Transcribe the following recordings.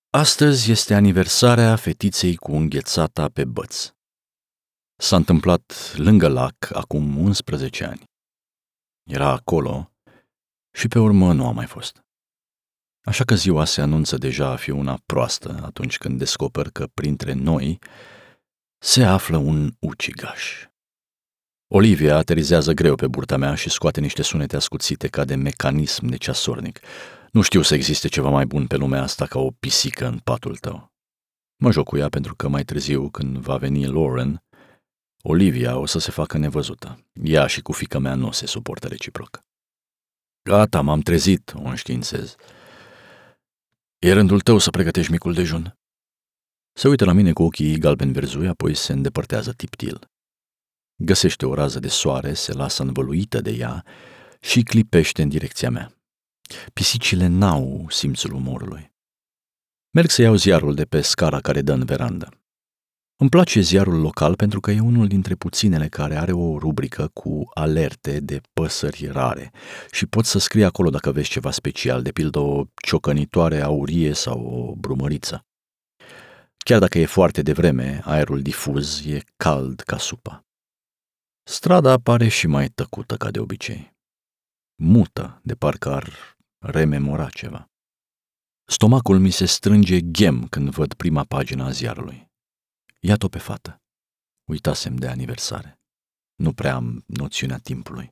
Astăzi este aniversarea fetiței cu înghețata pe băț. S-a întâmplat lângă lac acum 11 ani. Era acolo și pe urmă nu a mai fost. Așa că ziua se anunță deja a fi una proastă atunci când descoper că printre noi se află un ucigaș. Olivia aterizează greu pe burta mea și scoate niște sunete ascuțite ca de mecanism de ceasornic. Nu știu să existe ceva mai bun pe lumea asta ca o pisică în patul tău. Mă joc cu ea pentru că mai târziu, când va veni Lauren, Olivia o să se facă nevăzută. Ea și cu fiica mea nu se suportă reciproc. Gata, m-am trezit, o înștiințez. E rândul tău să pregătești micul dejun. Se uită la mine cu ochii galben-verzui, apoi se îndepărtează tiptil. Găsește o rază de soare, se lasă învăluită de ea și clipește în direcția mea. Pisicile n-au simțul umorului. Merg să iau ziarul de pe scara care dă în verandă. Îmi place ziarul local pentru că e unul dintre puținele care are o rubrică cu alerte de păsări rare și poți să scrii acolo dacă vezi ceva special, de pildă o ciocănitoare aurie sau o brumăriță. Chiar dacă e foarte devreme, aerul difuz e cald ca supa. Strada pare și mai tăcută ca de obicei. Mută, de parcă ar rememora ceva. Stomacul mi se strânge ghem când văd prima pagină a ziarului. Iată-o pe fată. Uitasem de aniversare. Nu prea am noțiunea timpului.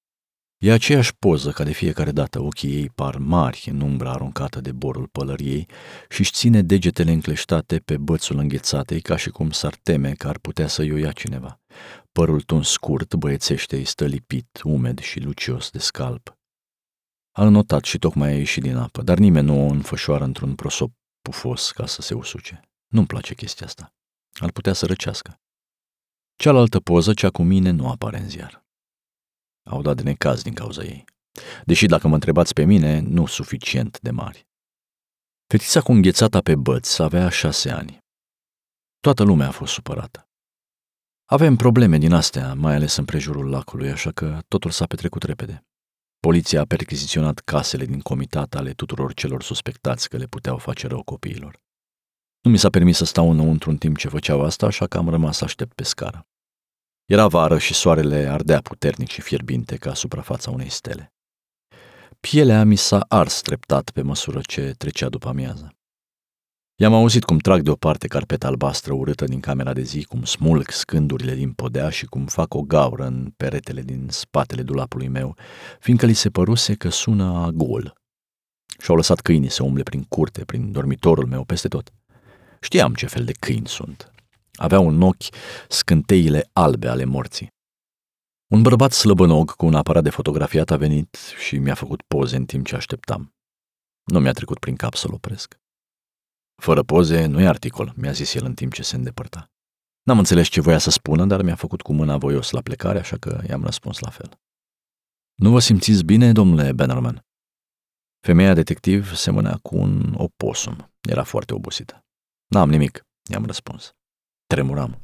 E aceeași poză ca de fiecare dată, ochii ei par mari în umbra aruncată de borul pălăriei și își ține degetele încleștate pe bățul înghețatei ca și cum s-ar teme că ar putea să-i o ia cineva. Părul tuns scurt, băiețește, îi stă lipit, umed și lucios de scalp. A înotat și tocmai a ieșit din apă, dar nimeni nu o înfășoară într-un prosop pufos ca să se usuce. Nu-mi place chestia asta. Ar putea să răcească. Cealaltă poză, cea cu mine, nu apare în ziar. Au dat de necaz din cauza ei. Deși, dacă mă întrebați pe mine, nu suficient de mari. Fetița cu înghețata pe băț avea 6 ani. Toată lumea a fost supărată. Avem probleme din astea, mai ales în prejurul lacului, așa că totul s-a petrecut repede. Poliția a perchiziționat casele din comitat ale tuturor celor suspectați că le puteau face rău copiilor. Nu mi s-a permis să stau înăuntru în timp ce făceau asta, așa că am rămas să aștept pe scară. Era vară și soarele ardea puternic și fierbinte ca suprafața unei stele. Pielea mi s-a ars treptat pe măsură ce trecea după amiază. I-am auzit cum trag deoparte carpeta albastră urâtă din camera de zi, cum smulg scândurile din podea și cum fac o gaură în peretele din spatele dulapului meu, fiindcă li se păruse că sună a gol. Și-au lăsat câinii să umble prin curte, prin dormitorul meu, peste tot. Știam ce fel de câini sunt. Aveau în ochi scânteile albe ale morții. Un bărbat slăbănog cu un aparat de fotografiat a venit și mi-a făcut poze în timp ce așteptam. Nu mi-a trecut prin cap să-l opresc. Fără poze nu e articol, mi-a zis el în timp ce se îndepărta. N-am înțeles ce voia să spună, dar mi-a făcut cu mâna voios la plecare, așa că i-am răspuns la fel. Nu vă simțiți bine, domnule Bannerman? Femeia detectiv semăna cu un oposum. Era foarte obosită. N-am nimic, i-am răspuns. Tremuram.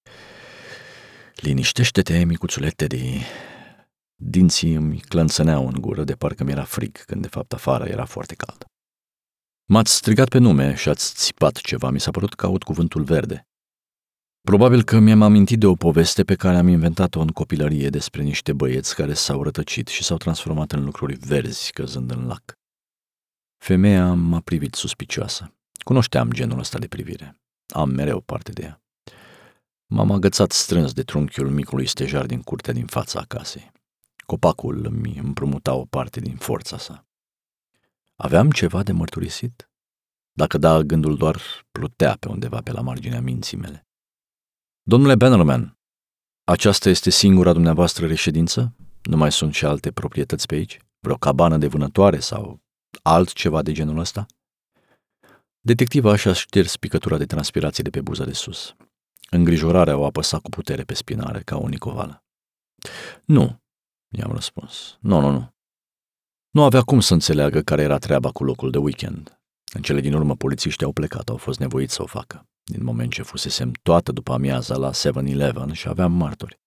Liniștește-te, micuțule Teddy. Dinții îmi clănțăneau în gură de parcă mi-era frig, când de fapt afară era foarte cald. M-ați strigat pe nume și ați țipat ceva, mi s-a părut că aud cuvântul verde. Probabil că mi-am amintit de o poveste pe care am inventat-o în copilărie despre niște băieți care s-au rătăcit și s-au transformat în lucruri verzi căzând în lac. Femeia m-a privit suspicioasă. Cunoșteam genul ăsta de privire. Am mereu parte de ea. M-am agățat strâns de trunchiul micului stejar din curtea din fața casei. Copacul îmi împrumuta o parte din forța sa. Aveam ceva de mărturisit? Dacă da, gândul doar plutea pe undeva pe la marginea minții mele. Domnule Bannerman, aceasta este singura dumneavoastră reședință? Nu mai sunt și alte proprietăți pe aici? Vreo cabană de vânătoare sau altceva de genul ăsta? Detectiva și-a șters picătura de transpirație de pe buza de sus. Îngrijorarea o apăsa cu putere pe spinare, ca o nicovală. Nu, i-am răspuns. Nu. Nu avea cum să înțeleagă care era treaba cu locul de weekend. În cele din urmă, polițiștii au plecat, au fost nevoiți să o facă, din moment ce fusesem toată după amiaza la 7-Eleven și aveam martori.